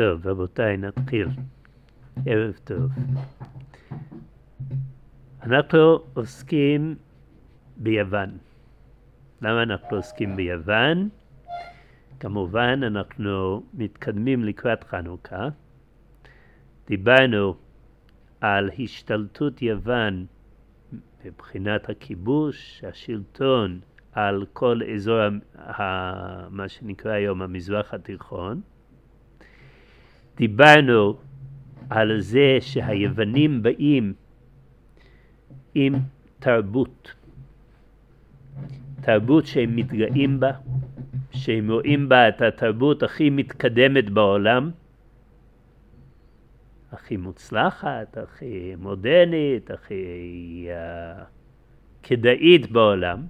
טוב, רבותיי, נתחיל. ערב טוב. אנחנו עוסקים ביוון. למה אנחנו עוסקים ביוון? כמובן, אנחנו מתקדמים לקראת חנוכה. דיברנו על השתלטות יוון מבחינת הכיבוש, השלטון על כל אזור מה שנקרא היום המזרח התיכון. דיברנו על זה שהיוונים באים עם תרבות שהם מתגאים בה, שהם רואים בה את התרבות הכי מתקדמת בעולם, הכי מוצלחת, הכי מודרנית, הכי כדאית בעולם.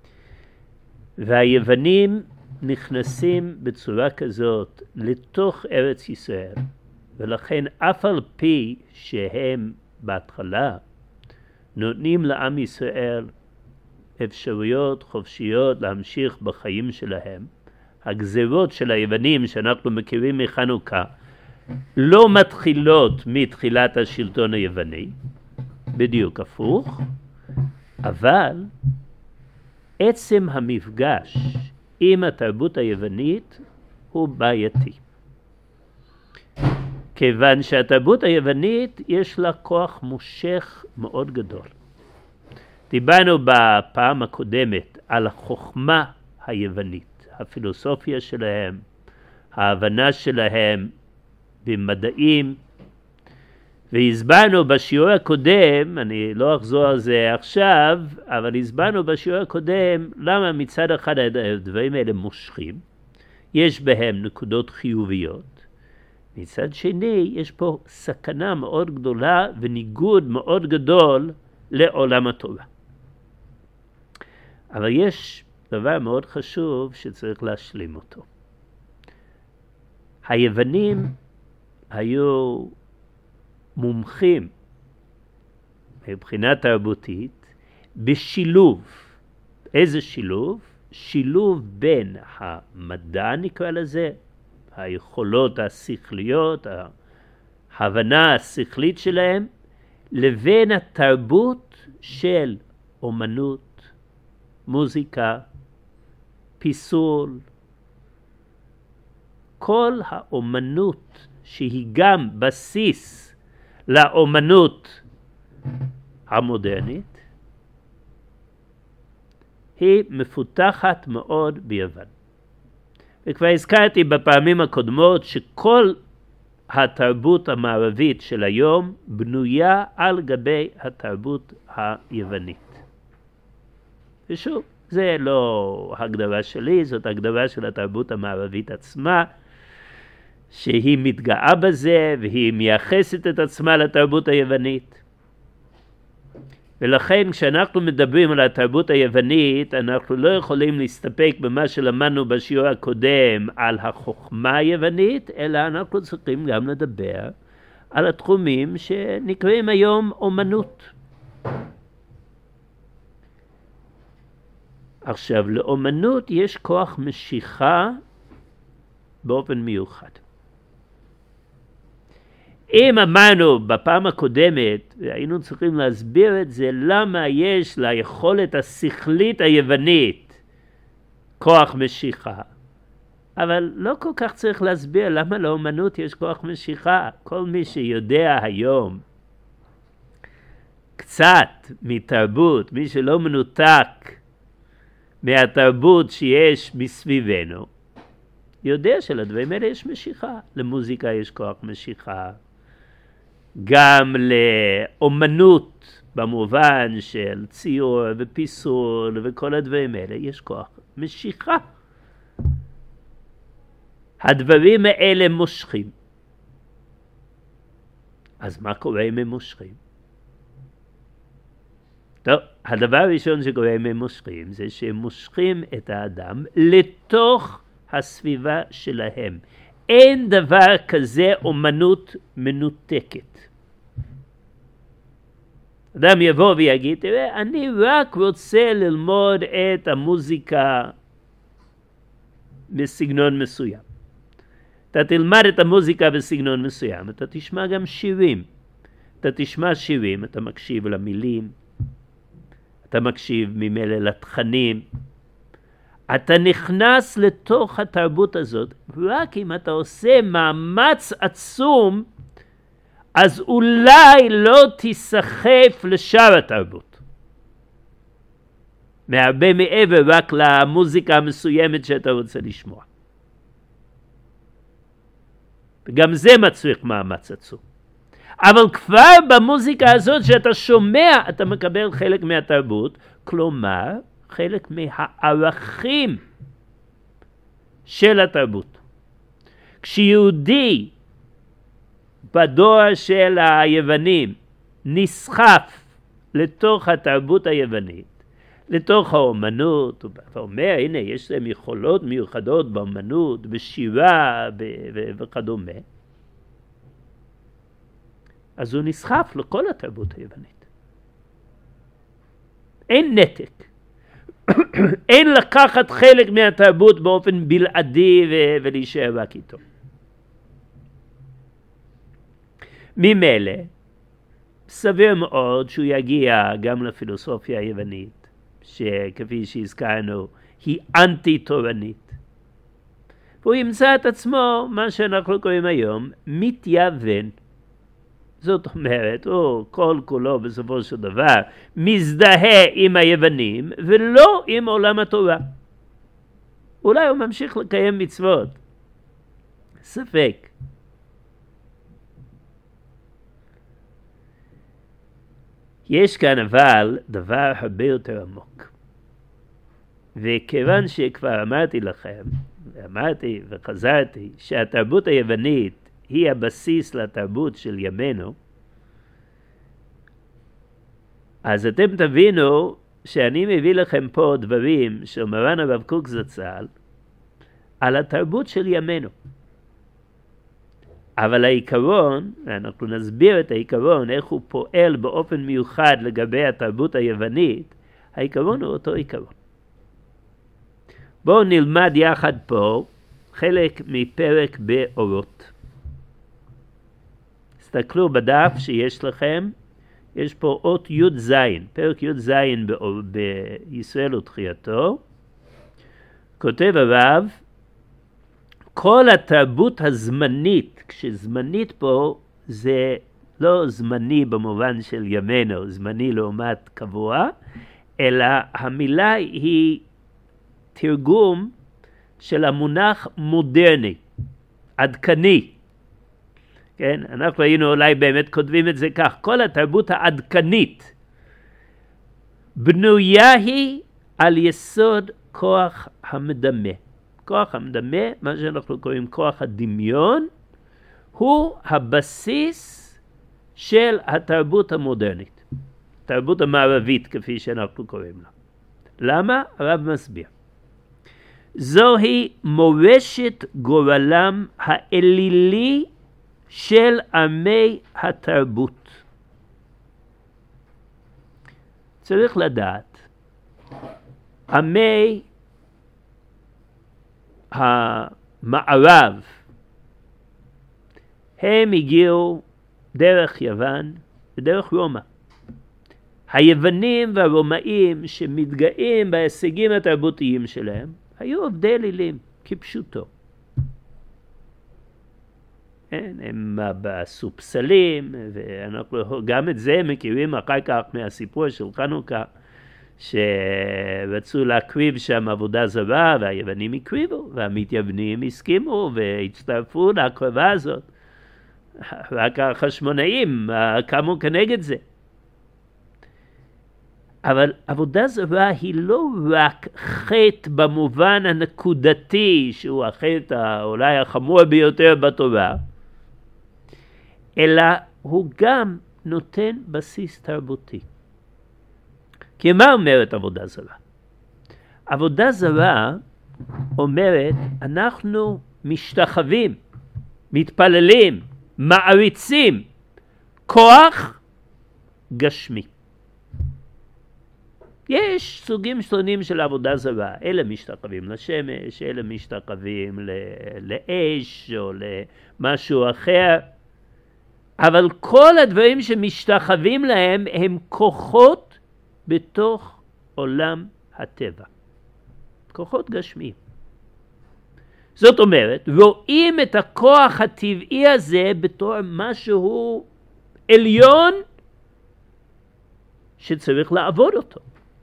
והיוונים נכנסים בצורה כזאת לתוך ארץ ישראל, ולכן אף על פי שהם בהתחלה נותנים לעם ישראל אפשרויות חופשיות להמשיך בחיים שלהם, הגזרות של היוונים שאנחנו מכירים מחנוכה לא מתחילות מתחילת השלטון היווני, בדיוק הפוך, אבל עצם המפגש עם התרבות היוונית הוא בעייתי. כיוון שהתרבות היוונית יש לה כוח מושך מאוד גדול. דיברנו בפעם הקודמת על החוכמה היוונית, הפילוסופיה שלהם, ההבנה שלהם במדעים, והסברנו בשיעור הקודם, אני לא אחזור על זה עכשיו, אבל הסברנו בשיעור הקודם למה מצד אחד הדברים האלה מושכים, יש בהם נקודות חיוביות, מצד שני יש פה סכנה מאוד גדולה וניגוד מאוד גדול לעולם התורה. אבל יש דבר מאוד חשוב שצריך להשלים אותו. היוונים היו מומחים מבחינה תרבותית בשילוב. איזה שילוב? שילוב בין המדע, נקרא לזה, היכולות השכליות, ההבנה השכלית שלהם, לבין התרבות של אומנות, מוזיקה, פיסול, כל האומנות שהיא גם בסיס לאומנות המודרנית, היא מפותחת מאוד ביוון. וכבר הזכרתי בפעמים הקודמות שכל התרבות המערבית של היום בנויה על גבי התרבות היוונית. ושוב, זה לא הגדרה שלי, זאת הגדרה של התרבות המערבית עצמה, שהיא מתגאה בזה והיא מייחסת את עצמה לתרבות היוונית. ולכן כשאנחנו מדברים על התרבות היוונית, אנחנו לא יכולים להסתפק במה שלמדנו בשיעור הקודם על החוכמה היוונית, אלא אנחנו צריכים גם לדבר על התחומים שנקראים היום אומנות. עכשיו, לאומנות יש כוח משיכה באופן מיוחד. אם אמרנו בפעם הקודמת, היינו צריכים להסביר את זה, למה יש ליכולת השכלית היוונית כוח משיכה. אבל לא כל כך צריך להסביר למה לאומנות יש כוח משיכה. כל מי שיודע היום קצת מתרבות, מי שלא מנותק מהתרבות שיש מסביבנו, יודע שלדברים האלה יש משיכה. למוזיקה יש כוח משיכה. גם לאומנות במובן של ציור ופיסול וכל הדברים האלה יש כוח משיכה. הדברים האלה מושכים. אז מה קורה אם הם מושכים? טוב, הדבר הראשון שקורה אם הם מושכים זה שהם מושכים את האדם לתוך הסביבה שלהם. אין דבר כזה אומנות מנותקת. אדם יבוא ויגיד, תראה, אני רק רוצה ללמוד את המוזיקה בסגנון מסוים. אתה תלמד את המוזיקה בסגנון מסוים, אתה תשמע גם שירים. אתה תשמע שירים, אתה מקשיב למילים, אתה מקשיב ממילא לתכנים. אתה נכנס לתוך התרבות הזאת, רק אם אתה עושה מאמץ עצום, אז אולי לא תיסחף לשאר התרבות. מהרבה מעבר רק למוזיקה המסוימת שאתה רוצה לשמוע. וגם זה מצריך מאמץ עצום. אבל כבר במוזיקה הזאת שאתה שומע, אתה מקבל חלק מהתרבות, כלומר, חלק מהערכים של התרבות. כשיהודי בדור של היוונים נסחף לתוך התרבות היוונית, לתוך האומנות, אתה אומר, הנה, יש להם יכולות מיוחדות באומנות, בשירה וכדומה, אז הוא נסחף לכל התרבות היוונית. אין נתק. אין לקחת חלק מהתרבות באופן בלעדי ולהישאר רק איתו. ממילא, סביר מאוד שהוא יגיע גם לפילוסופיה היוונית, שכפי שהזכרנו, היא אנטי-תורנית. והוא ימצא את עצמו, מה שאנחנו קוראים היום, מתייוון. זאת אומרת, הוא כל כולו בסופו של דבר מזדהה עם היוונים ולא עם עולם התורה. אולי הוא ממשיך לקיים מצוות. ספק. יש כאן אבל דבר הרבה יותר עמוק. וכיוון שכבר אמרתי לכם, אמרתי וחזרתי, שהתרבות היוונית היא הבסיס לתרבות של ימינו, אז אתם תבינו שאני מביא לכם פה דברים של מרן הרב קוק זצ"ל על התרבות של ימינו. אבל העיקרון, אנחנו נסביר את העיקרון, איך הוא פועל באופן מיוחד לגבי התרבות היוונית, העיקרון הוא אותו עיקרון. בואו נלמד יחד פה חלק מפרק באורות. תסתכלו בדף שיש לכם, יש פה אות י' זין, פרק י' זין בישראל ותחייתו. כותב הרב, כל התרבות הזמנית, כשזמנית פה זה לא זמני במובן של ימינו, זמני לעומת קבוע, אלא המילה היא תרגום של המונח מודרני, עדכני. כן? אנחנו היינו אולי באמת כותבים את זה כך, כל התרבות העדכנית בנויה היא על יסוד כוח המדמה. כוח המדמה, מה שאנחנו קוראים כוח הדמיון, הוא הבסיס של התרבות המודרנית. התרבות המערבית כפי שאנחנו קוראים לה. למה? הרב מסביר. זוהי מורשת גורלם האלילי של עמי התרבות. צריך לדעת, עמי המערב, הם הגיעו דרך יוון ודרך רומא. היוונים והרומאים שמתגאים בהישגים התרבותיים שלהם, היו עובדי אלילים, כפשוטו. הם עשו פסלים, ואנחנו גם את זה מכירים אחר כך מהסיפור של חנוכה, שרצו להקריב שם עבודה זרה, והיוונים הקריבו, והמתייוונים הסכימו והצטרפו להקרבה הזאת. רק החשמונאים קמו כנגד זה. אבל עבודה זרה היא לא רק חטא במובן הנקודתי, שהוא החטא אולי החמור ביותר בתורה, אלא הוא גם נותן בסיס תרבותי. כי מה אומרת עבודה זרה? עבודה זרה אומרת, אנחנו משתחווים, מתפללים, מעריצים, כוח גשמי. יש סוגים שונים של עבודה זרה, אלה משתחווים לשמש, אלה משתחווים לאש או למשהו אחר, אבל כל הדברים שמשתחווים להם הם כוחות בתוך עולם הטבע, כוחות גשמיים. זאת אומרת, רואים את הכוח הטבעי הזה בתור משהו עליון שצריך לעבוד אותו.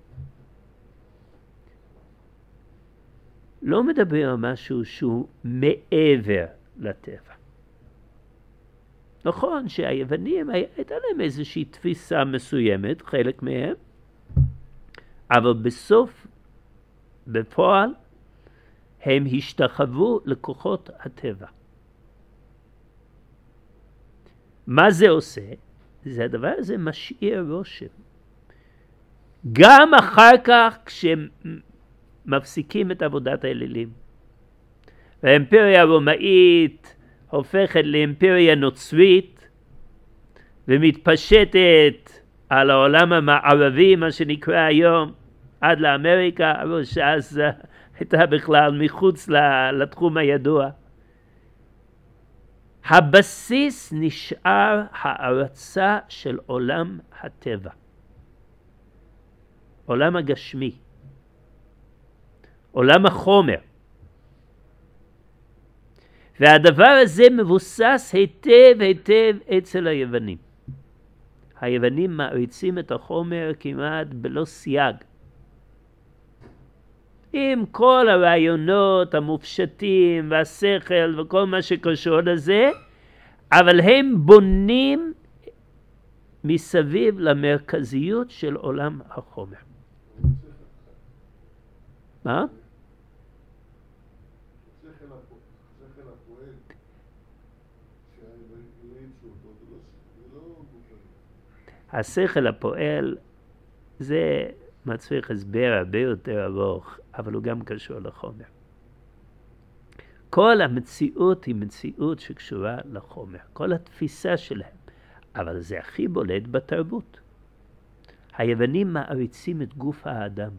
לא מדבר על משהו שהוא מעבר לטבע. נכון שהיוונים הייתה להם איזושהי תפיסה מסוימת, חלק מהם, אבל בסוף, בפועל, הם השתחוו לכוחות הטבע. מה זה עושה? זה הדבר הזה משאיר רושם. גם אחר כך כשמפסיקים את עבודת האלילים. והאימפריה הרומאית הופכת לאימפריה נוצרית ומתפשטת על העולם המערבי, מה שנקרא היום, עד לאמריקה, אבל שאז הייתה בכלל מחוץ לתחום הידוע. הבסיס נשאר הערצה של עולם הטבע, עולם הגשמי, עולם החומר. והדבר הזה מבוסס היטב אצל היוונים. היוונים מעריצים את החומר כמעט בלא סייג. עם כל הרעיונות המופשטים והשכל וכל מה שקשור לזה, אבל הם בונים מסביב למרכזיות של עולם החומר. מה? השכל הפועל זה מצריך הסבר הרבה יותר ארוך, אבל הוא גם קשור לחומר. כל המציאות היא מציאות שקשורה לחומר, כל התפיסה שלהם, אבל זה הכי בולט בתרבות. היוונים מעריצים את גוף האדם.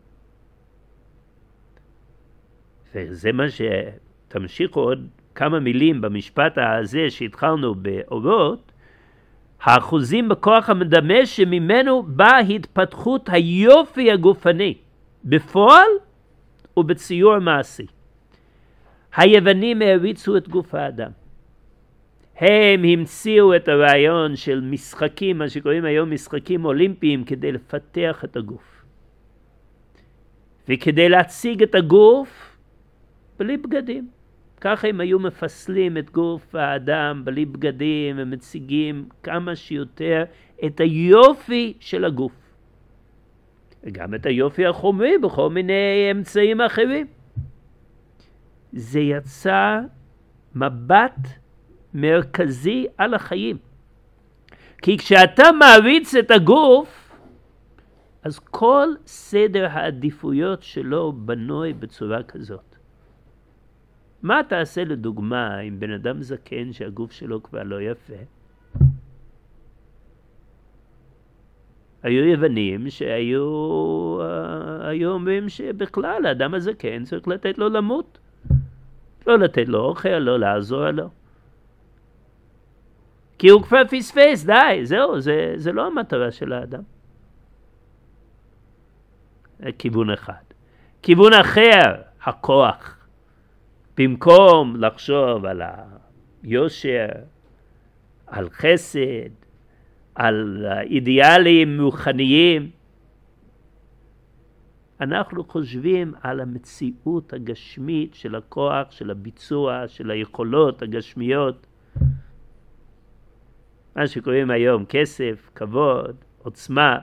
וזה מה שתמשיכו עוד כמה מילים במשפט הזה שהתחלנו באורות, האחוזים בכוח המדמה שממנו באה התפתחות היופי הגופני, בפועל ובציור מעשי. היוונים העריצו את גוף האדם. הם המציאו את הרעיון של משחקים, מה שקוראים היום משחקים אולימפיים, כדי לפתח את הגוף. וכדי להציג את הגוף בלי בגדים. ככה הם היו מפסלים את גוף האדם בלי בגדים ומציגים כמה שיותר את היופי של הגוף. וגם את היופי החומרי בכל מיני אמצעים אחרים. זה יצר מבט מרכזי על החיים. כי כשאתה מעריץ את הגוף, אז כל סדר העדיפויות שלו בנוי בצורה כזאת. מה תעשה לדוגמה עם בן אדם זקן שהגוף שלו כבר לא יפה? היו יוונים שהיו אומרים שבכלל האדם הזקן צריך לתת לו למות. לא לתת לו אוכל, לא לעזור לו. כי הוא כבר פספס, די, זהו, זה לא המטרה של האדם. כיוון אחד. כיוון אחר, הכוח. במקום לחשוב על היושר, על חסד, על אידיאלים רוחניים, אנחנו חושבים על המציאות הגשמית של הכוח, של הביצוע, של היכולות הגשמיות. מה שקוראים היום כסף, כבוד, עוצמה.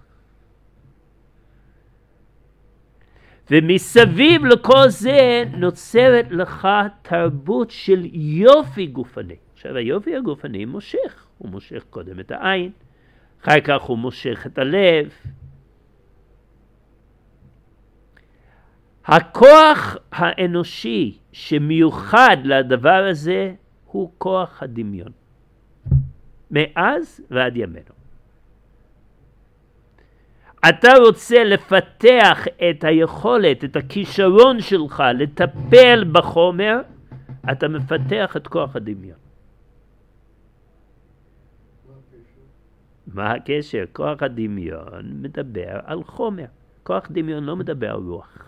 ומסביב לכל זה נוצרת לך תרבות של יופי גופני. עכשיו היופי הגופני מושך, הוא מושך קודם את העין, אחר כך הוא מושך את הלב. הכוח האנושי שמיוחד לדבר הזה הוא כוח הדמיון. מאז ועד ימינו. אתה רוצה לפתח את היכולת, את הכישרון שלך לטפל בחומר, אתה מפתח את כוח הדמיון. מה הקשר? כוח הדמיון מדבר על חומר. כוח דמיון לא מדבר על רוח.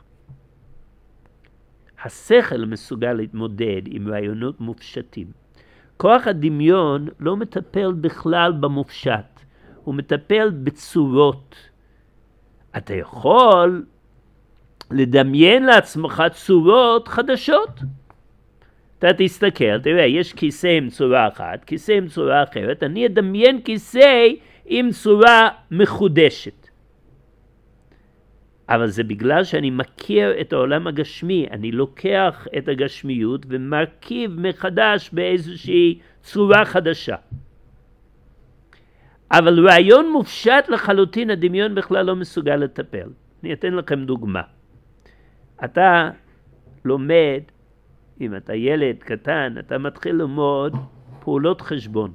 השכל מסוגל להתמודד עם רעיונות מופשטים. כוח הדמיון לא מטפל בכלל במופשט, הוא מטפל בצורות. אתה יכול לדמיין לעצמך צורות חדשות. אתה תסתכל, תראה, יש כיסא עם צורה אחת, כיסא עם צורה אחרת, אני אדמיין כיסא עם צורה מחודשת. אבל זה בגלל שאני מכיר את העולם הגשמי, אני לוקח את הגשמיות ומרכיב מחדש באיזושהי צורה חדשה. אבל רעיון מופשט לחלוטין, הדמיון בכלל לא מסוגל לטפל. אני אתן לכם דוגמה. אתה לומד, אם אתה ילד קטן, אתה מתחיל ללמוד פעולות חשבון.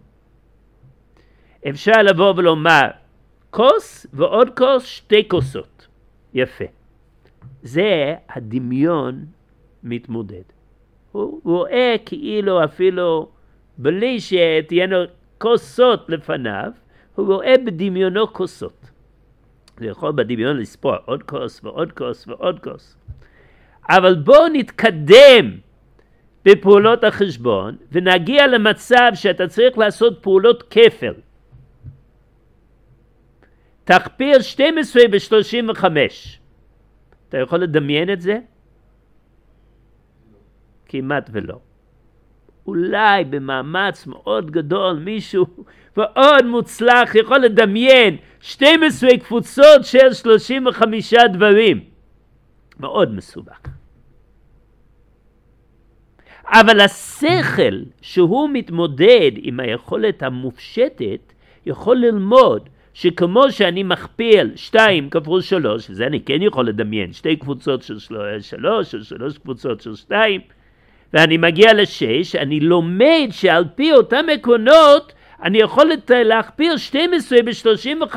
אפשר לבוא ולומר, כוס ועוד כוס, 2 כוסות. יפה. זה הדמיון מתמודד. הוא רואה כאילו אפילו בלי שתהיינו כוסות לפניו, הוא רואה בדמיונו כוסות. זה יכול בדמיון לספור עוד כוס ועוד כוס ועוד כוס. אבל בואו נתקדם בפעולות החשבון ונגיע למצב שאתה צריך לעשות פעולות כפל. תכפיר 12 ב-35. אתה יכול לדמיין את זה? כמעט ולא. אולי במאמץ מאוד גדול מישהו מאוד מוצלח יכול לדמיין 12 קבוצות של 35 דברים. מאוד מסובך. אבל השכל שהוא מתמודד עם היכולת המופשטת יכול ללמוד שכמו שאני מכפיל 2 כפול 3, וזה אני כן יכול לדמיין, 2 קבוצות של 3 או 3 קבוצות של 2, ואני מגיע ל6, אני לומד שעל פי אותם עקרונות, אני יכול להכפיל 12 ב-35.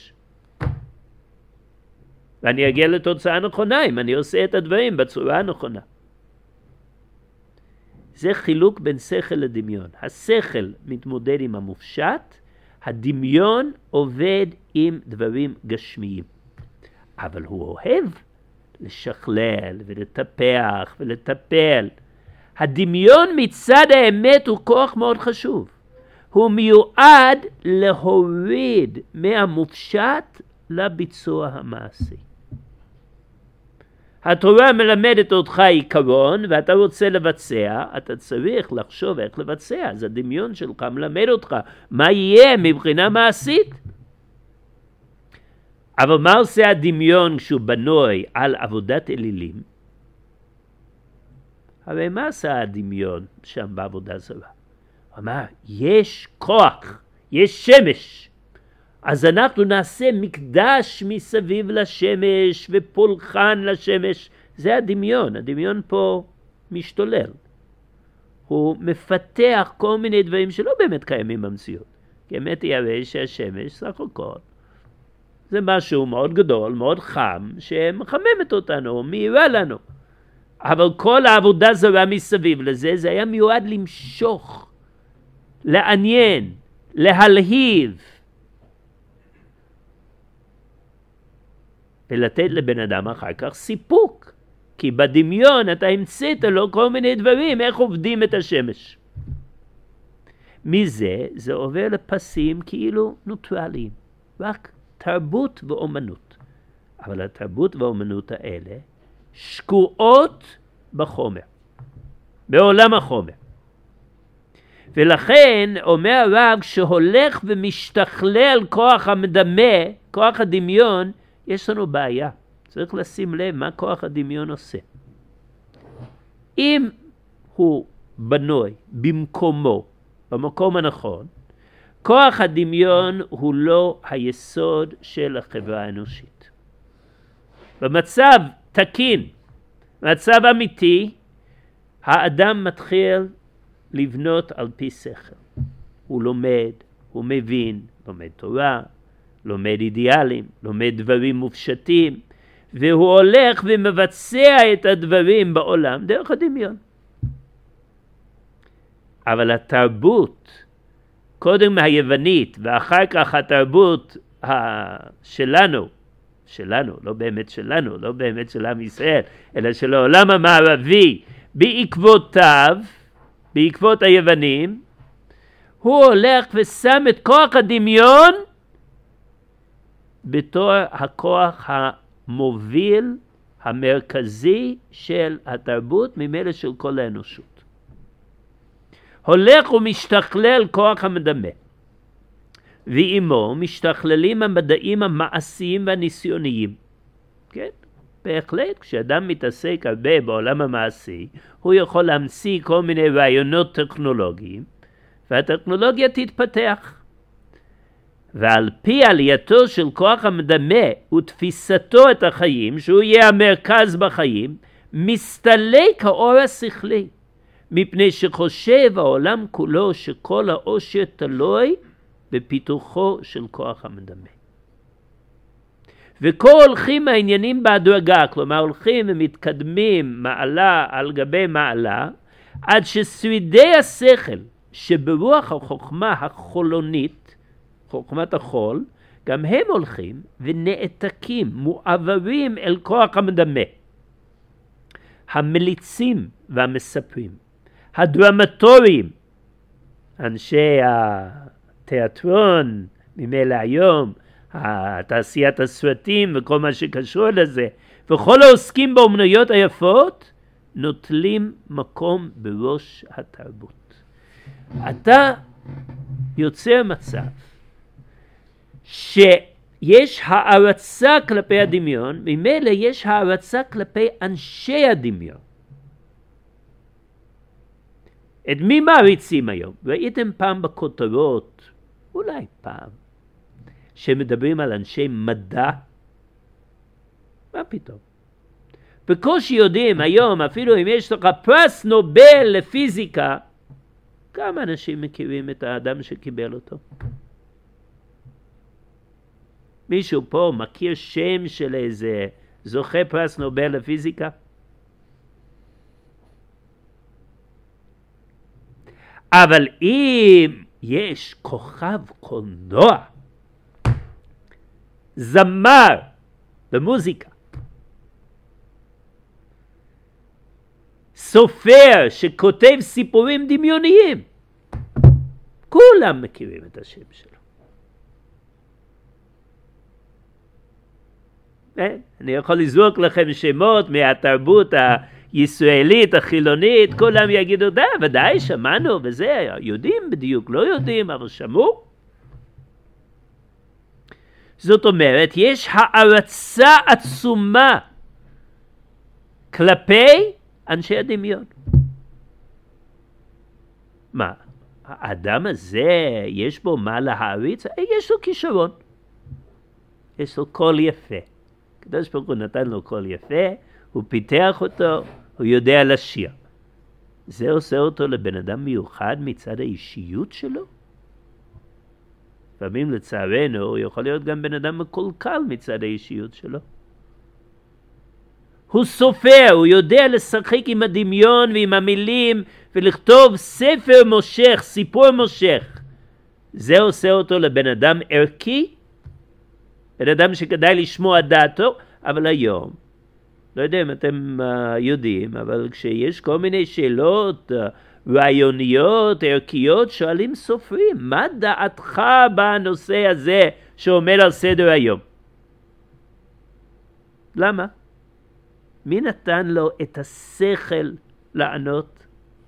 ואני אגיע לתוצאה נכונה, אם אני עושה את הדברים בצורה הנכונה. זה חילוק בין שכל לדמיון. השכל מתמודד עם המופשט, הדמיון עובד עם דברים גשמיים. אבל הוא אוהב לשכלל ולטפח ולטפל. הדמיון מצד האמת הוא כוח מאוד חשוב. הוא מיועד להוריד מהמופשט לביצוע המעשי. התורה מלמדת אותך עיקרון ואתה רוצה לבצע, אתה צריך לחשוב איך לבצע. אז הדמיון שלך מלמד אותך מה יהיה מבחינה מעשית. אבל מה עושה הדמיון כשהוא בנוי על עבודת אלילים? הרי מה עשה הדמיון שם בעבודה זרה? הוא אמר, יש כוח, יש שמש. אז אנחנו נעשה מקדש מסביב לשמש ופולחן לשמש. זה הדמיון. הדמיון פה משתולל. הוא מפתח כל מיני דברים שלא באמת קיימים במציאות. כי האמת היא הרי שהשמש סך הכל זה משהו מאוד גדול, מאוד חם, שמחממת אותנו, מהירה לנו. אבל כל העבודה זרה מסביב לזה, זה היה מיועד למשוך, לעניין, להלהיב. ולתת לבן אדם אחר כך סיפוק. כי בדמיון אתה המצאת לו כל מיני דברים, איך עובדים את השמש. מזה זה עובר לפסים כאילו נוטרליים. רק תרבות ואומנות. אבל התרבות והאומנות האלה שקועות בחומר. בעולם החומר. ולכן אומר הרב שהולך ומשתכלל כוח המדמה, כוח הדמיון, יש לנו בעיה. צריך לשים לב מה כוח הדמיון עושה. אם הוא בנוי במקומו, במקום הנכון, כוח הדמיון הוא לא היסוד של החברה האנושית. במצב תקין, מצב אמיתי, האדם מתחיל לבנות על פי שכל. הוא לומד, הוא מבין, לומד תורה, לומד אידיאלים, לומד דברים מופשטים, והוא הולך ומבצע את הדברים בעולם דרך הדמיון. אבל התרבות, קודם היוונית ואחר כך התרבות שלנו, לא באמת שלנו, לא באמת של עם ישראל, אלא של העולם המערבי, בעקבות היוונים, הוא הולך ושם את כוח הדמיון בתור הכוח המוביל, המרכזי של התרבות, ממילא של כל האנושות. הולך ומשתכלל כוח המדמה, ועימו משתכללים המדעים המעשיים והניסיוניים. כן? בהחלט, כשאדם מתעסק הרבה בעולם המעשי, הוא יכול להמציא כל מיני רעיונות טכנולוגיים, והטכנולוגיה תתפתח. ועל פי עלייתו של כוח המדמה ותפיסתו את החיים, שהוא יהיה המרכז בחיים, מסתלק האור השכלי, מפני שחושב העולם כולו שכל העושר תלוי בפיתוחו של כוח המדמה. וכה הולכים העניינים בהדרגה, כלומר הולכים ומתקדמים מעלה על גבי מעלה, עד ששרידי השכל שברוח החוכמה החולונית, חוכמת החול, גם הם הולכים ונעתקים, מועברים אל כוח המדמה. המליצים והמספרים, הדרמטוריים, אנשי התיאטרון, ממילא היום, תעשיית הסרטים וכל מה שקשור לזה, וכל העוסקים באומנויות היפות, נוטלים מקום בראש התרבות. אתה יוצר מצב שיש הערצה כלפי הדמיון, ממילא יש הערצה כלפי אנשי הדמיון. את מי מעריצים היום? ראיתם פעם בכותרות, אולי פעם, שמדברים על אנשי מדע? מה פתאום? בקושי יודעים היום, אפילו אם יש לך פרס נובל לפיזיקה, כמה אנשים מכירים את האדם שקיבל אותו? מישהו פה מכיר שם של איזה זוכה פרס נובל לפיזיקה? אבל אם יש כוכב קולנוע, זמר במוזיקה, סופר שכותב סיפורים דמיוניים, כולם מכירים את השם שלו. אני יכול לזרוק לכם שמות מהתרבות הישראלית, החילונית, כולם יגידו, ודאי שמענו וזה, יודעים בדיוק, לא יודעים, אבל שמעו. זאת אומרת, יש הערצה עצומה כלפי אנשי הדמיון. מה? האדם הזה, יש בו מה להעריץ? יש לו כישרון. יש לו קול יפה. הקדוש ברוך הוא נתן לו קול יפה, הוא פיתח אותו, הוא יודע לשיר. זה עושה אותו לבן אדם מיוחד מצד האישיות שלו? לפעמים לצערנו הוא יכול להיות גם בן אדם מקולקל מצד האישיות שלו. הוא סופר, הוא יודע לשחק עם הדמיון ועם המילים ולכתוב ספר מושך, סיפור מושך. זה עושה אותו לבן אדם ערכי, בן אדם שכדאי לשמוע דעתו, אבל היום, לא יודע אם אתם יודעים, אבל כשיש כל מיני שאלות רעיוניות, ערכיות, שואלים סופרים, מה דעתך בנושא הזה שעומד על סדר היום? למה? מי נתן לו את השכל לענות?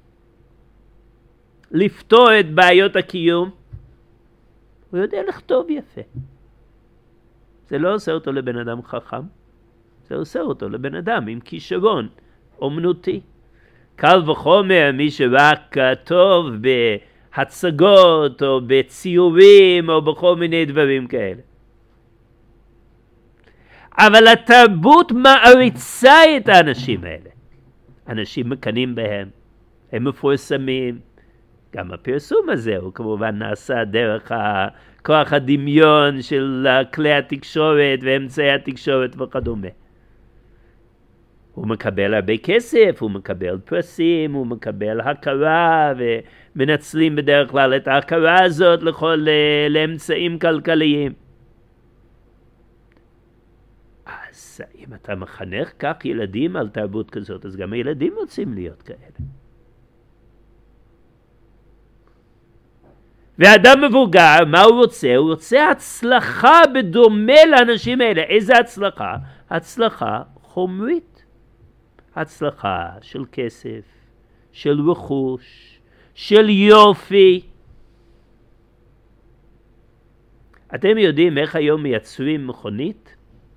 לפתור את בעיות הקיום? הוא יודע לכתוב יפה. זה לא עושה אותו לבן אדם חכם, זה עושה אותו לבן אדם עם כישרון אומנותי. קל וחומר מי שרק טוב בהצגות או בציורים או בכל מיני דברים כאלה. אבל התרבות מעריצה את האנשים האלה. אנשים מקנים בהם, הם מפורסמים, גם הפרסום הזה הוא כמובן נעשה דרך כוח הדמיון של כלי התקשורת ואמצעי התקשורת וכדומה. הוא מקבל הרבה כסף, הוא מקבל פרסים, הוא מקבל הכרה, ומנצלים בדרך כלל את ההכרה הזאת לאמצעים כלכליים. אז אם אתה מחנך כך ילדים על תרבות כזאת, אז גם הילדים רוצים להיות כאלה. ואדם מבוגר, מה הוא רוצה? הוא רוצה הצלחה בדומה לאנשים האלה. איזה הצלחה? הצלחה חומרית. הצלחה של כסף, של רכוש, של יופי. אתם יודעים איך היום מייצרים מכונית?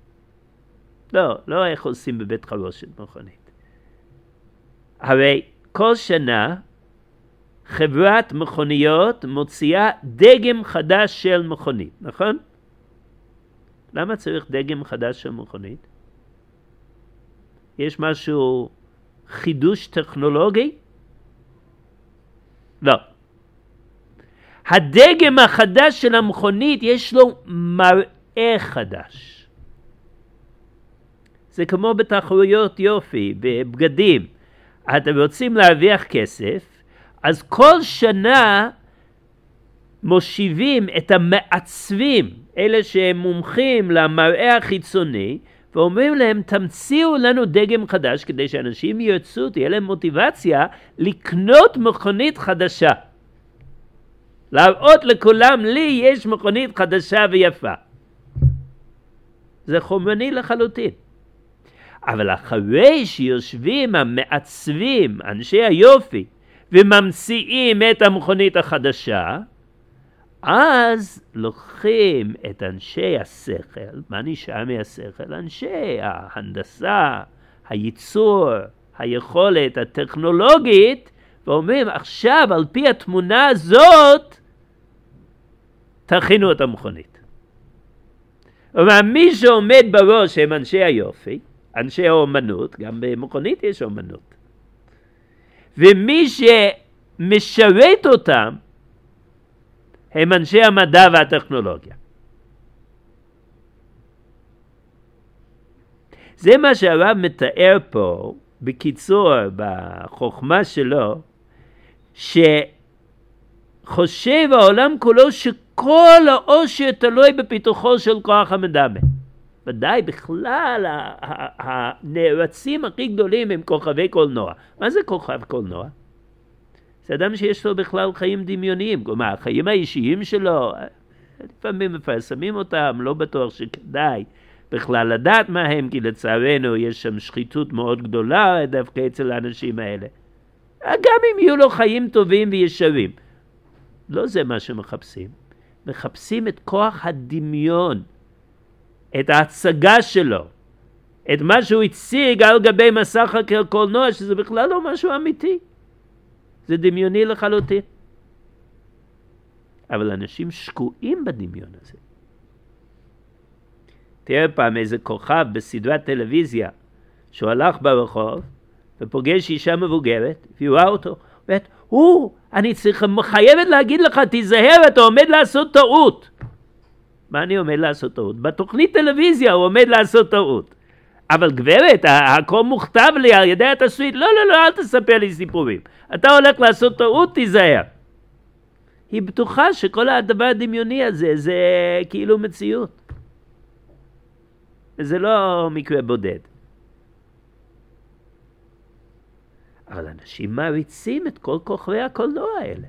לא איך עושים בבית חרושת מכונית. הרי כל שנה חברת מכוניות מוציאה דגם חדש של מכונית, נכון? למה צריך דגם חדש של מכונית? יש משהו חידוש טכנולוגי? לא. הדגם החדש של המכונית יש לו מראה חדש. זה כמו בתחרויות יופי, בבגדים. אתם רוצים להרוויח כסף, אז כל שנה מושיבים את המעצבים, אלה שהם מומחים למראה החיצוני, ואומרים להם, תמציאו לנו דגם חדש, כדי שאנשים ירצו, תהיה להם מוטיבציה לקנות מכונית חדשה. להראות לכולם, לי יש מכונית חדשה ויפה. זה חומרני לחלוטין. אבל אחרי שיושבים המעצבים, אנשי היופי, וממציאים את המכונית החדשה, אז לוקחים את אנשי השכל, מה נשאר מהשכל? אנשי ההנדסה, הייצור, היכולת הטכנולוגית, ואומרים עכשיו על פי התמונה הזאת, תכינו את המכונית. ומי שעומד בראש הם אנשי היופי, אנשי האומנות, גם במכונית יש אומנות. ומי שמשרת אותם, הם אנשי המדע והטכנולוגיה. זה מה שהרב מתאר פה, בקיצור, בחוכמה שלו, שחושב העולם כולו שכל העושר תלוי בפיתוחו של כוח המדמה. ודאי בכלל הנערצים הכי גדולים הם כוכבי קולנוע. מה זה כוכב קולנוע? זה אדם שיש לו בכלל חיים דמיוניים, כלומר, החיים האישיים שלו, לפעמים מפרסמים אותם, לא בטוח שכדאי בכלל לדעת מה הם, כי לצערנו יש שם שחיתות מאוד גדולה דווקא אצל האנשים האלה. גם אם יהיו לו חיים טובים וישרים. לא זה מה שמחפשים. מחפשים את כוח הדמיון, את ההצגה שלו, את מה שהוא הציג על גבי מסך הקולנוע, שזה בכלל לא משהו אמיתי. זה דמיוני לחלוטין. אבל אנשים שקועים בדמיון הזה. תראה פעם איזה כוכב בסדרת טלוויזיה, שהוא הלך ברחוב, ופוגש אישה מבוגרת, והיא רואה אותו, ואומרת, אני חייבת להגיד לך, תיזהר, אתה עומד לעשות טעות. מה אני עומד לעשות טעות? בתוכנית טלוויזיה הוא עומד לעשות טעות. אבל גברת, הכל מוכתב לי על ידי התסריט, לא, אל תספר לי סיפורים. אתה הולך לעשות טעות, תיזהר. היא בטוחה שכל הדבר הדמיוני הזה, זה כאילו מציאות. זה לא מקרה בודד. אבל אנשים מעריצים את כל כוכבי הקולנוע האלה.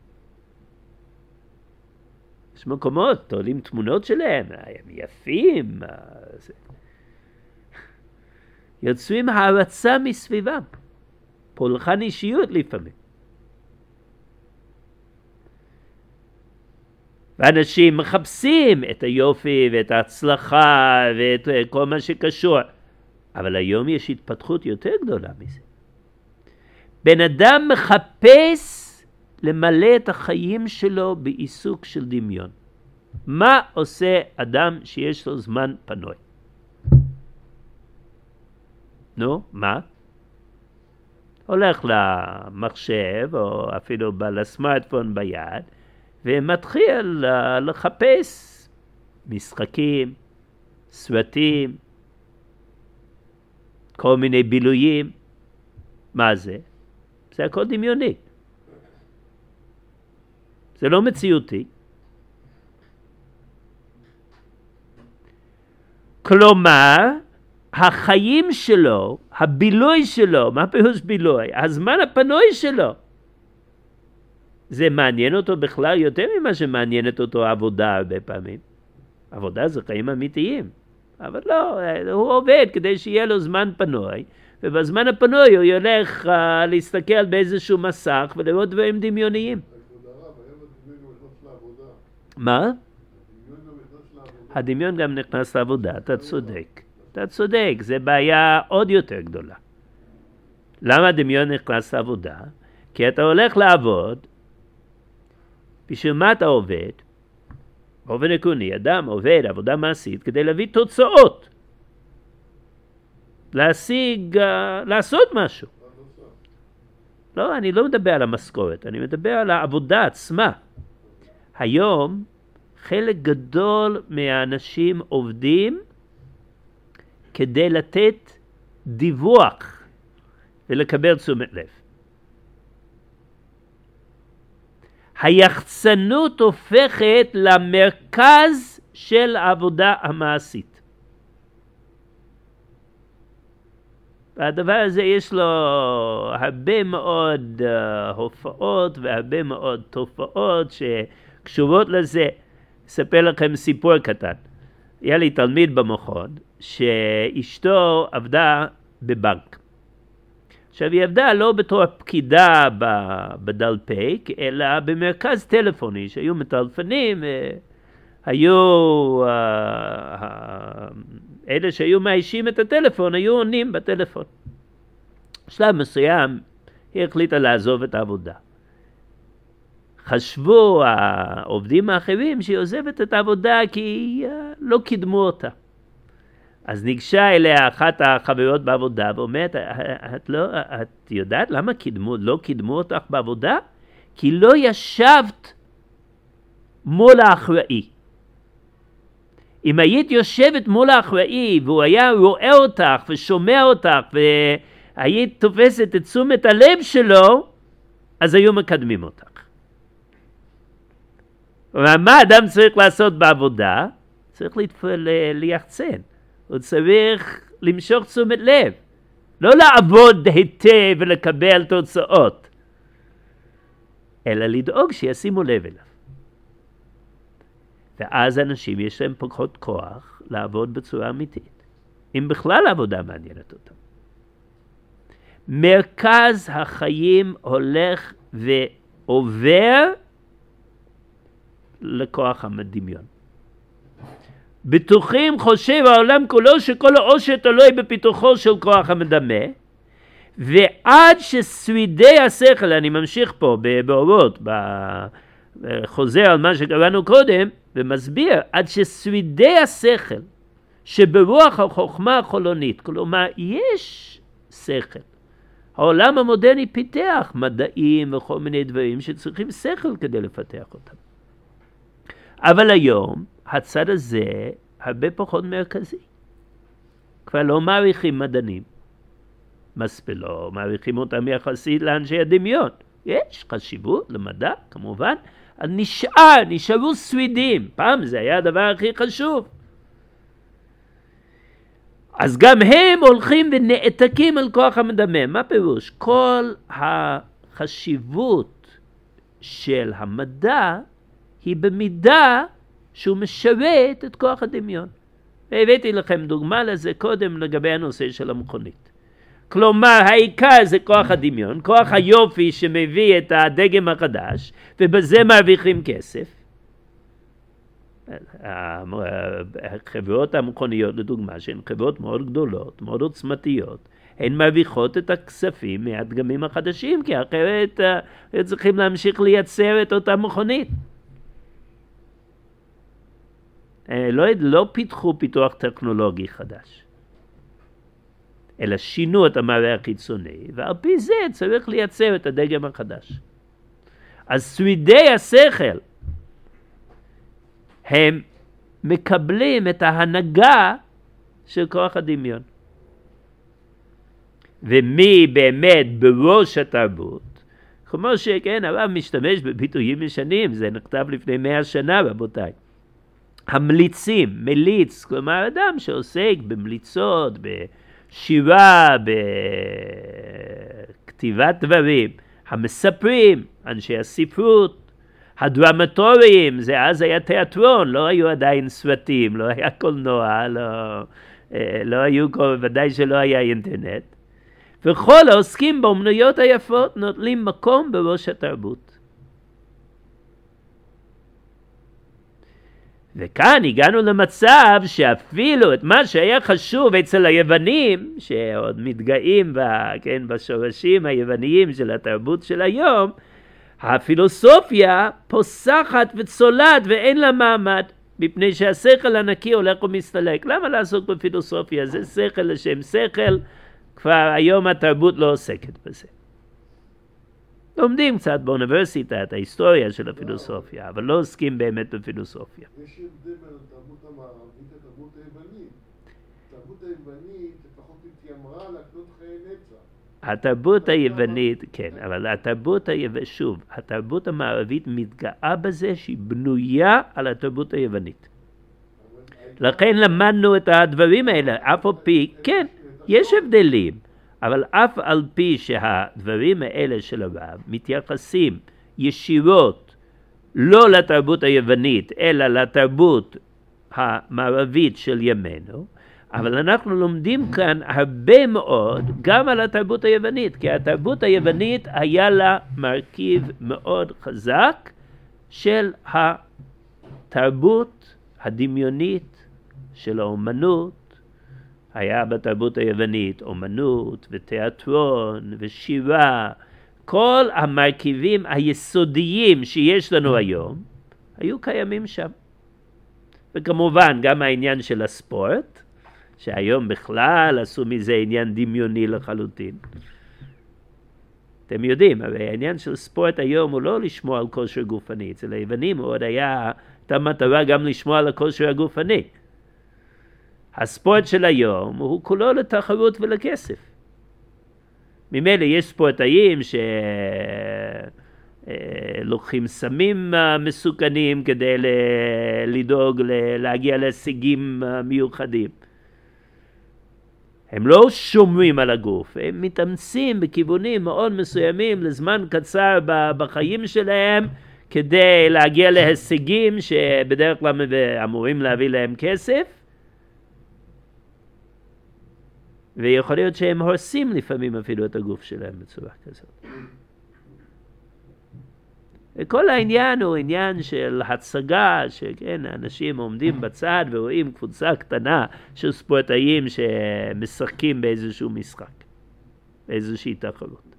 יש מקומות, תולים תמונות שלהם, הם יפים. יוצרים הערצה מסביבם. פולחן אישיות לפעמים. ואנשים מחפשים את היופי ואת ההצלחה ואת כל מה שקשור. אבל היום יש התפתחות יותר גדולה מזה. בן אדם מחפש למלא את החיים שלו בעיסוק של דמיון. מה עושה אדם שיש לו זמן פנוי? נו, מה? הולך למחשב או אפילו לסמארטפון ביד ומתחיל לחפש משחקים, סרטים, כל מיני בילויים. מה זה? זה הכל דמיוני. זה לא מציאותי. כלומר, החיים שלו, הבילוי שלו, מה פירוש בילוי? הזמן הפנוי שלו. זה מעניין אותו בכלל יותר ממה שמעניינת אותו עבודה הרבה פעמים. עבודה זה חיים אמיתיים. אבל לא, הוא עובד כדי שיהיה לו זמן פנוי, ובזמן הפנוי הוא ילך להסתכל באיזשהו מסך ולראות דברים דמיוניים. מה? הדמיון גם נכנס לעבודה, אתה צודק. אתה צודק, זה בעיה עוד יותר גדולה. למה הדמיון נכנס לעבודה? כי אתה הולך לעבוד, בשביל מה אתה עובד? באופן עקרוני, אדם עובד עבודה מעשית כדי להביא תוצאות. לעשות משהו. לא, אני לא מדבר על המשכורת, אני מדבר על העבודה עצמה. היום חלק גדול מהאנשים עובדים כדי לתת דיווח ולקבל תשומת לב. היחצנות הופכת למרכז של העבודה המעשית. והדבר הזה יש לו הרבה מאוד הופעות והרבה מאוד תופעות שקשורות לזה. אספר לכם סיפור קטן. היה לי תלמיד במכון שאשתו עבדה בבנק. עכשיו היא עבדה לא בתור פקידה בדלפק, אלא במרכז טלפוני שהיו מטלפנים, היו אלה שהיו מאיישים את הטלפון, היו עונים בטלפון. בשלב מסוים היא החליטה לעזוב את העבודה. חשבו העובדים האחרים שהיא עוזבת את העבודה כי לא קידמו אותה. אז ניגשה אליה אחת החברות בעבודה ואומרת, את יודעת למה לא קידמו אותך בעבודה? כי לא ישבת מול האחראי. אם היית יושבת מול האחראי והוא היה רואה אותך ושומע אותך והיית תופסת את תשומת הלב שלו, אז היו מקדמים אותך. ומה אדם צריך לעשות בעבודה? צריך ליחצן. הוא צריך למשוך תשומת לב. לא לעבוד היטב ולקבל תוצאות, אלא לדאוג שישימו לב אליו. ואז אנשים יש להם פחות כוח לעבוד בצורה אמיתית. אם בכלל העבודה מעניינת אותם. מרכז החיים הולך ועובר לכוח הדמיון. בטוחים חושב העולם כולו שכל העושר תלוי בפיתוחו של כוח המדמה, ועד ששרידי השכל, אני ממשיך פה באורות, חוזר על מה שקראנו קודם, ומסביר, עד ששרידי השכל, שברוח החוכמה החולונית, כלומר יש שכל. העולם המודרני פיתח מדעים וכל מיני דברים שצריכים שכל כדי לפתח אותם. אבל היום הצד הזה הרבה פחות מרכזי. כבר לא מעריכים מדענים. לא מעריכים אותם יחסית לאנשי הדמיון. יש חשיבות למדע, כמובן. אז נשארו שרידים. פעם זה היה הדבר הכי חשוב. אז גם הם הולכים ונעתקים על כוח המדמה. מה פירוש? כל החשיבות של המדע היא במידה שהוא משרת את כוח הדמיון. והבאתי לכם דוגמה לזה קודם לגבי הנושא של המכונית. כלומר, העיקר זה כוח הדמיון, כוח היופי שמביא את הדגם החדש, ובזה מרוויחים כסף. חברות המכוניות, לדוגמה, שהן חברות מאוד גדולות, מאוד עוצמתיות, הן מרוויחות את הכספים מהדגמים החדשים, כי אחרת צריכים להמשיך לייצר את אותה מכונית. לא פיתחו פיתוח טכנולוגי חדש. אלא שינו את המראה החיצוני, ועל פי זה צריך לייצר את הדגם החדש. אז שרידי השכל, הם מקבלים את ההנהגה של כוח הדמיון. ומי באמת בראש התרבות, כמו שכן, הרב משתמש בביטויים ישנים, זה נכתב לפני 100 שנה, רבותיי. המליצים, מליץ, כלומר אדם שעוסק במליצות, בשירה, בכתיבת דברים, המספרים, אנשי הספרות, הדרמטוריים, זה אז היה תיאטרון, לא היו עדיין סרטים, לא היה קולנוע, לא היו, ודאי שלא היה אינטרנט. וכל העוסקים באומנויות היפות נוטלים מקום בראש התרבות. וכאן הגענו למצב שאפילו את מה שהיה חשוב אצל היוונים, שעוד מתגאים בשורשים היווניים של התרבות של היום, הפילוסופיה פוסחת וצולעת ואין לה מעמד, מפני שהשכל הנקי הולך ומסתלק. למה לעסוק בפילוסופיה? זה שכל לשם שכל, כבר היום התרבות לא עוסקת בזה. לומדים קצת באוניברסיטה את ההיסטוריה של הפילוסופיה, אבל לא עוסקים באמת בפילוסופיה. יש הבדל בין התרבות המערבית לתרבות היוונית. התרבות היוונית לפחות התיימרה להקנות חיי נצח. התרבות היוונית, כן, אבל התרבות המערבית מתגאה בזה שהיא בנויה על התרבות היוונית. לכן למדנו את הדברים האלה, אף על פי, כן, יש הבדלים, אבל אף על פי שהדברים האלה של הרב מתייחסים ישירות לא לתרבות היוונית, אלא לתרבות המערבית של ימינו, אבל אנחנו לומדים כאן הרבה מאוד גם על התרבות היוונית, כי התרבות היוונית היה לה מרכיב מאוד חזק של התרבות הדמיונית של האומנות. היה בתרבות היוונית אומנות ותיאטרון ושירה, כל המרכיבים היסודיים שיש לנו היום היו קיימים שם. וכמובן גם העניין של הספורט, שהיום בכלל עשו מזה עניין דמיוני לחלוטין. אתם יודעים, הרי העניין של ספורט היום הוא לא לשמוע על כושר גופני, אצל היוונים הוא עוד הייתה מטרה גם לשמוע על הכושר הגופני. הספורט של היום הוא כולו לתחרות ולכסף. ממילא יש ספורטאים שלוקחים סמים מסוכנים כדי לדאוג להגיע להישגים מיוחדים. הם לא שומרים על הגוף, הם מתאמצים בכיוונים מאוד מסוימים לזמן קצר בחיים שלהם כדי להגיע להישגים שבדרך כלל אמורים להביא להם כסף, ויכול להיות שהם הורסים לפעמים אפילו את הגוף שלהם בצורה כזאת. וכל העניין הוא עניין של הצגה, שכן, האנשים עומדים בצד ורואים קבוצה קטנה של ספורטאים שמשחקים באיזשהו משחק, באיזושהי תחרות.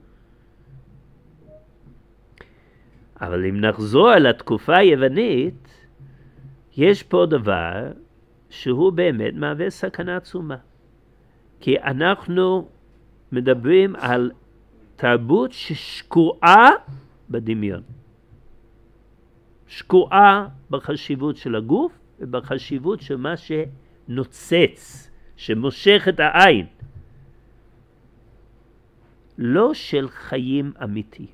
אבל אם נחזור לתקופה היוונית, יש פה דבר שהוא באמת מהווה סכנה עצומה. כי אנחנו מדברים על תרבות ששקועה בדמיון. שקועה בחשיבות של הגוף ובחשיבות של מה שנוצץ, שמושך את העין. לא של חיים אמיתיים.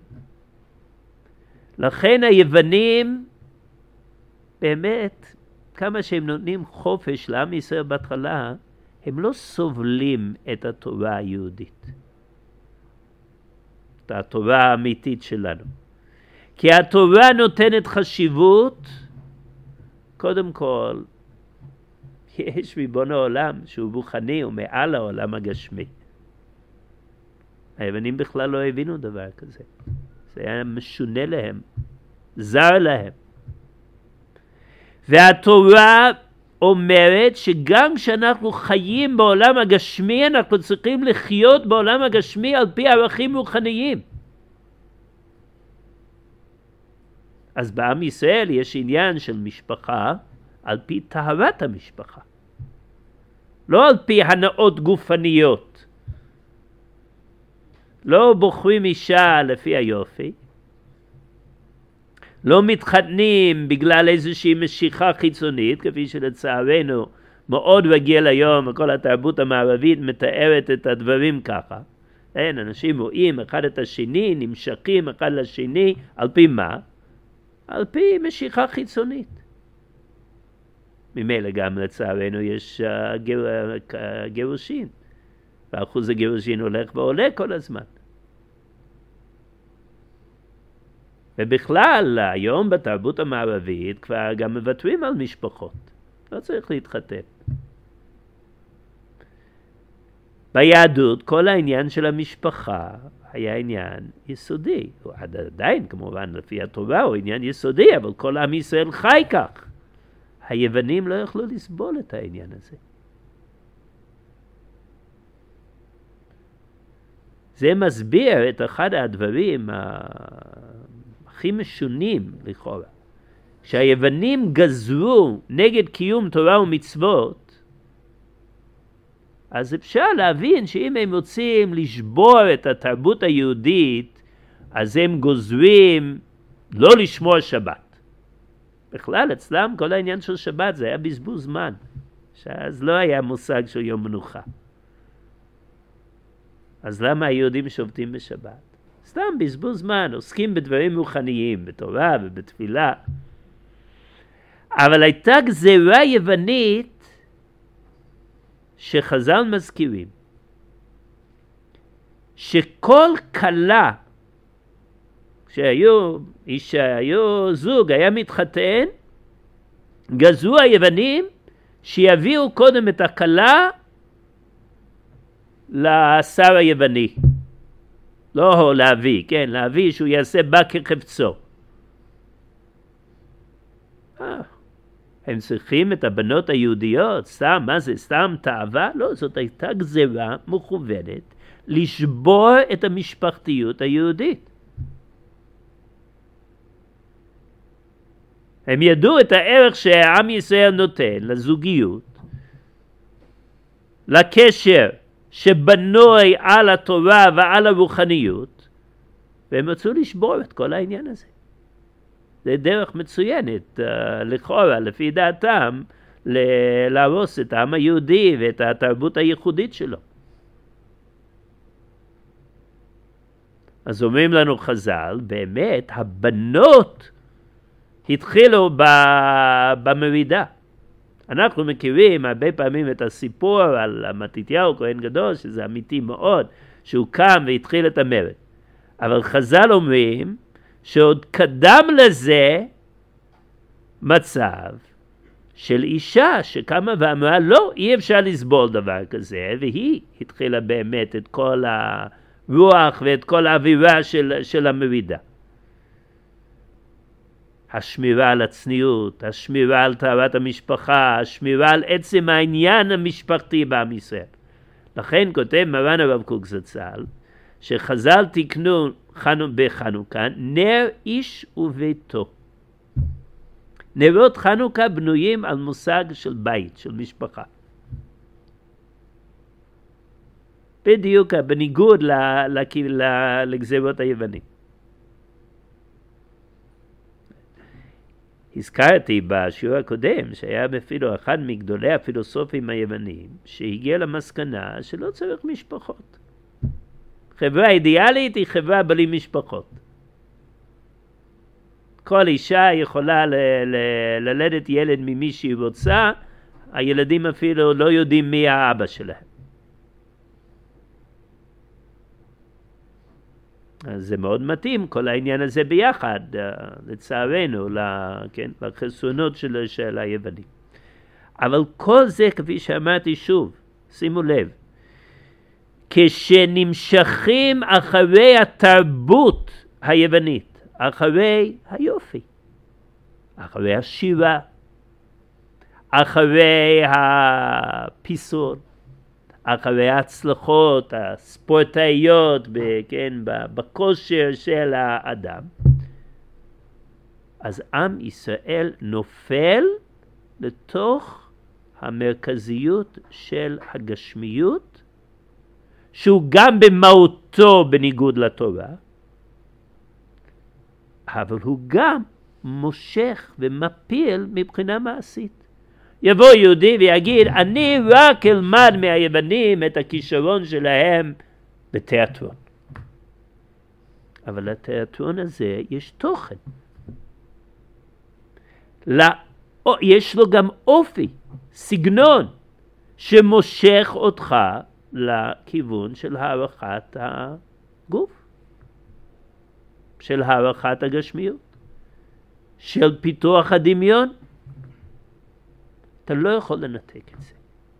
לכן היוונים באמת, כמה שהם נותנים חופש לעם ישראל בהתחלה, הם לא סובלים את התורה היהודית. את התורה האמיתית שלנו. כי התורה נותנת חשיבות, קודם כל, יש ריבון העולם שהוא רוחני ומעל העולם הגשמי. היוונים בכלל לא הבינו דבר כזה. זה היה משונה להם, זר להם. והתורה אומרת שגם כשאנחנו חיים בעולם הגשמי, אנחנו צריכים לחיות בעולם הגשמי על פי ערכים רוחניים. אז בעם ישראל יש עניין של משפחה על פי טהרת המשפחה. לא על פי הנאות גופניות. לא בוחרים אישה לפי היופי. לא מתחתנים בגלל איזושהי משיכה חיצונית, כפי שלצערנו מאוד רגיל היום, כל התרבות המערבית מתארת את הדברים ככה. אין, אנשים רואים אחד את השני, נמשכים אחד לשני, על פי מה? על פי משיכה חיצונית. ממילא גם לצערנו יש גירושין, ואחוז הגירושין הולך ועולה כל הזמן. ובכלל, היום בתרבות המערבית כבר גם מוותרים על משפחות. לא צריך להתחתן. ביהדות, כל העניין של המשפחה היה עניין יסודי. עדיין, כמובן, לפי התורה הוא עניין יסודי, אבל כל עם ישראל חי כך. היוונים לא יכלו לסבול את העניין הזה. זה מסביר את אחד הדברים הכי משונים לכאורה. כשהיוונים גזרו נגד קיום תורה ומצוות, אז אפשר להבין שאם הם רוצים לשבור את התרבות היהודית, אז הם גוזרים לא לשמור שבת. בכלל אצלם כל העניין של שבת זה היה בזבוז זמן, שאז לא היה מושג של יום מנוחה. אז למה היהודים שובתים בשבת? סתם בזבוז זמן, עוסקים בדברים רוחניים, בתורה ובתפילה. אבל הייתה גזירה יוונית שחז"ל מזכירים, שכל כלה, כשהיו זוג, היה מתחתן, גזרו היוונים שיביאו קודם את הכלה לשר היווני. לא להביא, כן, להביא שהוא יעשה בה כחפצו. הם צריכים את הבנות היהודיות, סתם, מה זה, סתם תאווה? לא, זאת הייתה גזירה מכוונת לשבור את המשפחתיות היהודית. הם ידעו את הערך שהעם ישראל נותן לזוגיות, לקשר שבנוי על התורה ועל הרוחניות, והם רצו לשבור את כל העניין הזה. זה דרך מצוינת, לכאורה, לפי דעתם, להרוס את העם היהודי ואת התרבות הייחודית שלו. אז אומרים לנו חז"ל, באמת, הבנות התחילו במרידה. אנחנו מכירים הרבה פעמים את הסיפור על מתתיהו כהן גדול, שזה אמיתי מאוד, שהוא קם והתחיל את המרד. אבל חז"ל אומרים שעוד קדם לזה מצב של אישה שקמה ואמרה, לא, אי אפשר לסבול דבר כזה, והיא התחילה באמת את כל הרוח ואת כל האווירה של המרידה. השמירה על הצניעות, השמירה על טהרת המשפחה, השמירה על עצם העניין המשפחתי בעם ישראל. לכן כותב מרן הרב קוק זצ"ל, שחז"ל תיקנו בחנוכה נר איש וביתו. נרות חנוכה בנויים על מושג של בית, של משפחה. בדיוק בניגוד לגזירות היוונים. הזכרתי בשיעור הקודם שהיה אפילו אחד מגדולי הפילוסופים היוונים שהגיע למסקנה שלא צריך משפחות. חברה אידיאלית היא חברה בלי משפחות. כל אישה יכולה ללדת ילד ממי שהיא רוצה, הילדים אפילו לא יודעים מי האבא שלהם. אז זה מאוד מתאים, כל העניין הזה ביחד, לצערנו, לחסרונות של היוונים. אבל כל זה, כפי שאמרתי שוב, שימו לב, כשנמשכים אחרי התרבות היוונית, אחרי היופי, אחרי השירה, אחרי הפיסור, אחרי ההצלחות הספורטאיות, בכושר של האדם, אז עם ישראל נופל לתוך המרכזיות של הגשמיות, שהוא גם במהותו בניגוד לתורה, אבל הוא גם מושך ומפיל מבחינה מעשית. יבוא יהודי ויגיד, אני רק אלמד מהיוונים את הכישרון שלהם בתיאטרון. אבל לתיאטרון הזה יש תוכן. יש לו גם אופי, סגנון, שמושך אותך לכיוון של הערכת הגוף, של הערכת הגשמיות, של פיתוח הדמיון. אתה לא יכול לנתק את זה.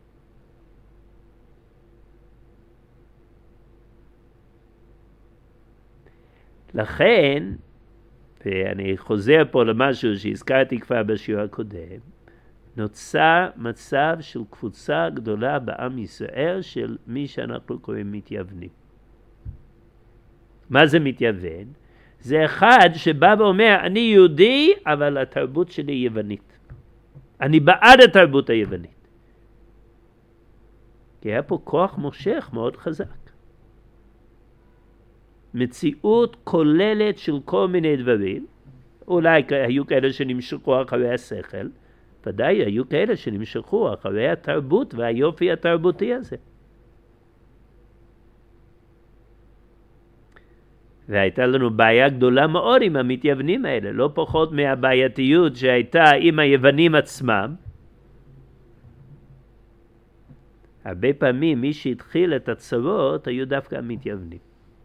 לכן, ואני חוזר פה למשהו שהזכרתי כבר בשיעור הקודם, נוצר מצב של קבוצה גדולה בעם ישראל של מי שאנחנו קוראים מתייוונים. מה זה מתייוון? זה אחד שבא ואומר, אני יהודי, אבל התרבות שלי יוונית. אני בעד התרבות היוונית. כי היה פה כוח מושך מאוד חזק. מציאות כוללת של כל מיני דברים. אולי היו כאלה שנמשכו אחרי השכל, ודאי היו כאלה שנמשכו אחרי התרבות והיופי התרבותי הזה. והייתה לנו בעיה גדולה מאוד עם המתייוונים האלה, לא פחות מהבעייתיות שהייתה עם היוונים עצמם. הרבה פעמים מי שהתחיל את הצרות היו דווקא המתייוונים.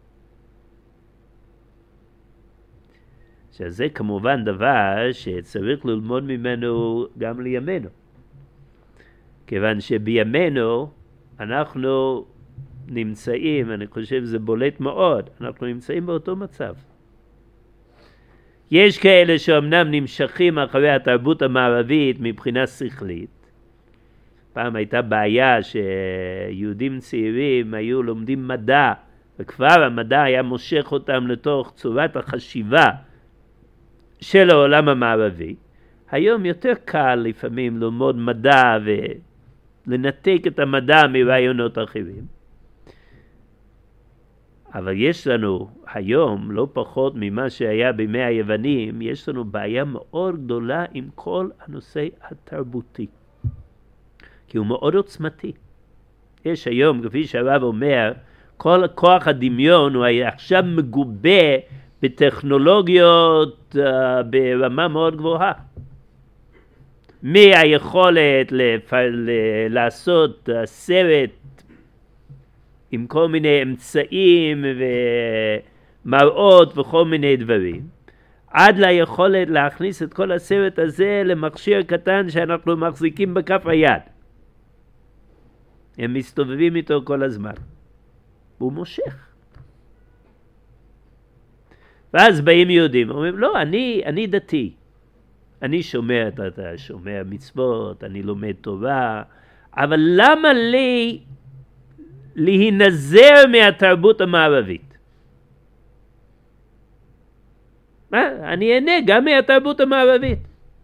שזה כמובן דבר שצריך ללמוד ממנו גם לימינו. כיוון שבימינו אנחנו נמצאים, אני חושב זה בולט מאוד, אנחנו נמצאים באותו מצב. יש כאלה שאומנם נמשכים אחרי התרבות המערבית מבחינה שכלית. פעם הייתה בעיה שיהודים צעירים היו לומדים מדע, וכבר המדע היה מושך אותם לתוך צורת החשיבה של העולם המערבי. היום יותר קל לפעמים ללמוד מדע ולנתק את המדע מרעיונות אחרים. אבל יש לנו היום, לא פחות ממה שהיה בימי היוונים, יש לנו בעיה מאוד גדולה עם כל הנושא התרבותי. כי הוא מאוד עוצמתי. יש היום, כפי שהרב אומר, כל כוח הדמיון הוא עכשיו מגובה בטכנולוגיות ברמה מאוד גבוהה. מהיכולת לעשות סרט עם כל מיני אמצעים ומראות וכל מיני דברים, עד ליכולת להכניס את כל הסרט הזה למכשיר קטן שאנחנו מחזיקים בכף היד. הם מסתובבים איתו כל הזמן. הוא מושך. ואז באים יהודים, אומרים, לא, אני דתי. אני שומר מצוות, אני לומד תורה, אבל למה לי להינזר מהתרבות המערבית? אני אהנה גם מהתרבות המערבית.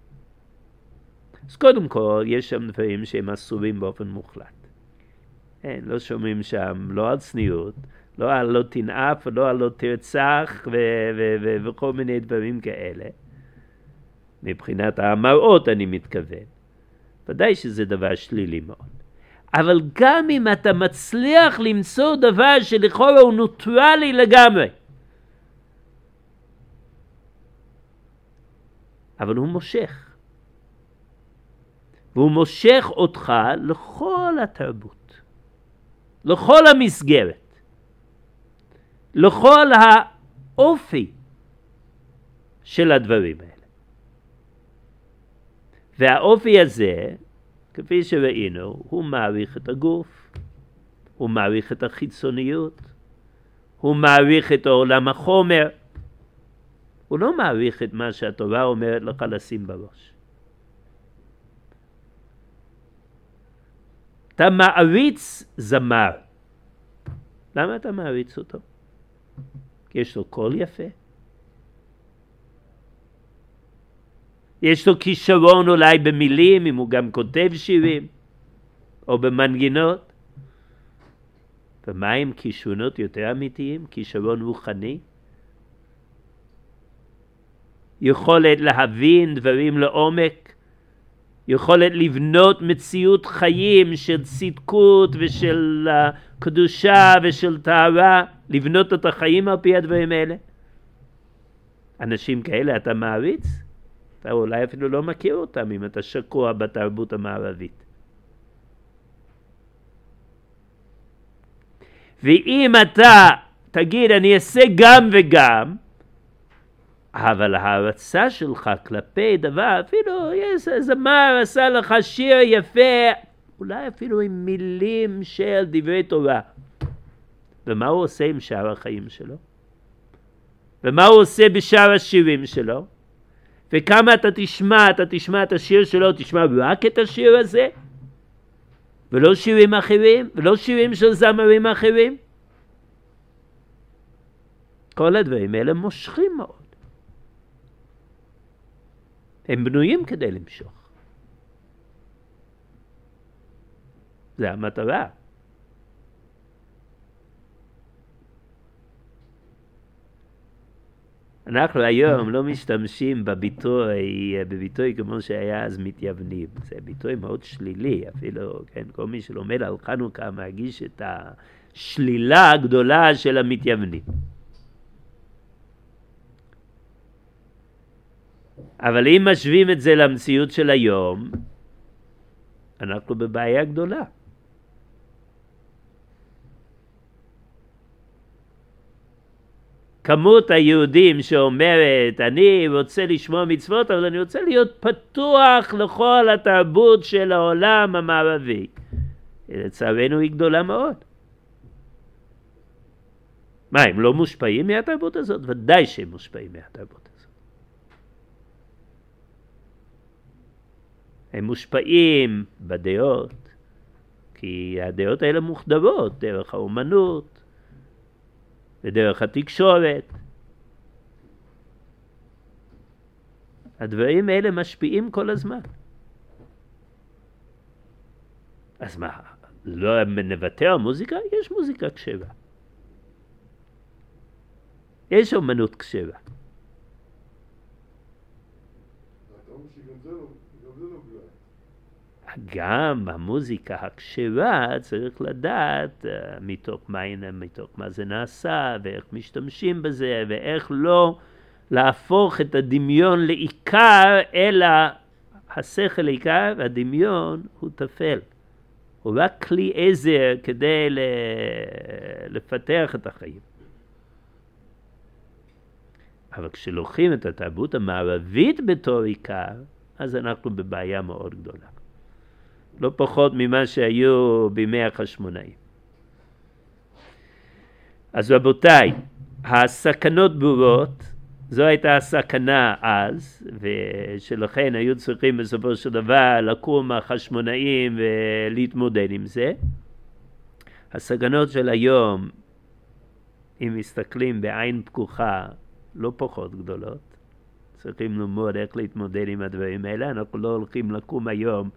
אז קודם כל, יש שם דברים שהם אסורים באופן מוחלט. לא שומעים שם, לא על צניעות, לא על לא תנאף, לא על לא תרצח וכל מיני דברים כאלה. מבחינת המראות אני מתכוון. ודאי שזה דבר שלילי מאוד. אבל גם אם אתה מצליח למצוא דבר שלכאורה הוא נוטרלי לגמרי, אבל הוא מושך. והוא מושך אותך לכל התרבות, לכל המסגרת, לכל האופי של הדברים האלה. והאופי הזה, כפי שראינו, הוא מעריך את הגוף, הוא מעריך את החיצוניות, הוא מעריך את עולם החומר, הוא לא מעריך את מה שהתורה אומרת לך לשים בראש. אתה מעריץ זמר. למה אתה מעריץ אותו? כי יש לו קול יפה. יש לו כישרון אולי במילים, אם הוא גם כותב שירים. או במנגינות. ומה עם כישרונות יותר אמיתיים? כישרון רוחני? יכולת להבין דברים לעומק, יכולת לבנות מציאות חיים של צדקות ושל קדושה ושל טהרה, לבנות את החיים על פי הדברים האלה. אנשים כאלה אתה מעריץ? אתה אולי אפילו לא מכיר אותם אם אתה שקוע בתרבות המערבית. ואם אתה תגיד אני אעשה גם וגם, אבל ההרצה שלך כלפי דבר, אפילו זמר עשה לך שיר יפה, אולי אפילו עם מילים של דברי תורה. ומה הוא עושה עם שאר החיים שלו? ומה הוא עושה בשאר השירים שלו? וכמה אתה תשמע את השיר שלו, תשמע רק את השיר הזה? ולא שירים אחרים? ולא שירים של זמרים אחרים? כל הדברים האלה מושכים מאוד. הם בנויים כדי למשוך. זה המטרה. אנחנו היום לא משתמשים בביטוי כמו שהיה אז מתייוונים. זה ביטוי מאוד שלילי, אפילו, כן, כל מי שלומד על חנוכה מרגיש את השלילה הגדולה של המתייוונים. אבל אם משווים את זה למציאות של היום, אנחנו בבעיה גדולה. כמות היהודים שאומרת, אני רוצה לשמוע מצוות, אבל אני רוצה להיות פתוח לכל התרבות של העולם המערבי. לצערנו היא גדולה מאוד. מה, הם לא מושפעים מהתרבות הזאת? ודאי שהם מושפעים מהתרבות הזאת. הם מושפעים בדעות, כי הדעות האלה מוחדרות דרך האומנות ודרך התקשורת. הדברים האלה משפיעים כל הזמן. אז מה, לא נוותר מוזיקה? יש מוזיקה כשרה. יש אומנות כשרה. גם המוזיקה הכשרה צריך לדעת מתוך מה זה נעשה ואיך משתמשים בזה ואיך לא להפוך את הדמיון לעיקר, אלא השכל לעיקר והדמיון הוא תפל. הוא רק כלי עזר כדי לפתח את החיים. אבל כשלוקחים את התרבות המערבית בתור עיקר, אז אנחנו בבעיה מאוד גדולה. לא פחות ממה שהיו בימי החשמונאים. אז רבותיי, הסכנות ברורות, זו הייתה הסכנה אז, ושלכן היו צריכים בסופו של דבר לקום מהחשמונאים ולהתמודד עם זה. הסכנות של היום, אם מסתכלים בעין פקוחה, לא פחות גדולות. צריכים ללמוד איך להתמודד עם הדברים האלה. אנחנו לא הולכים לקום היום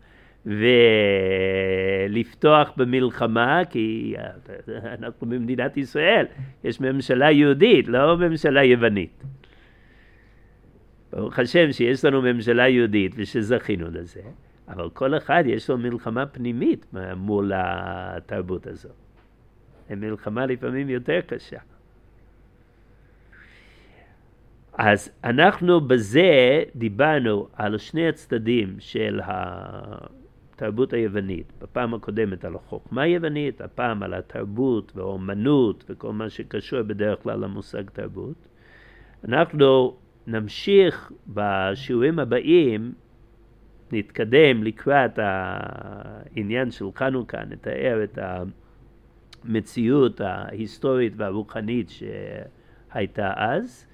ולפתוח במלחמה, כי אנחנו במדינת ישראל, יש ממשלה יהודית, לא ממשלה יוונית. ברוך השם שיש לנו ממשלה יהודית ושזכינו לזה, אבל כל אחד יש לו מלחמה פנימית מול התרבות הזו. המלחמה לפעמים יותר קשה. אז אנחנו בזה דיברנו על שני הצדדים של התרבות היוונית. בפעם הקודמת על החוכמה היוונית, הפעם על התרבות והאומנות וכל מה שקשור בדרך כלל למושג תרבות. אנחנו נמשיך בשיעורים הבאים, נתקדם לקראת העניין של חנוכה, נתאר את המציאות ההיסטורית והרוחנית שהייתה אז,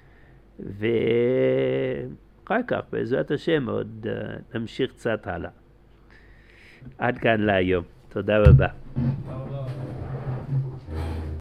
ואחר כך בעזרת השם עוד נמשיך קצת הלאה. עד כאן להיום. תודה רבה.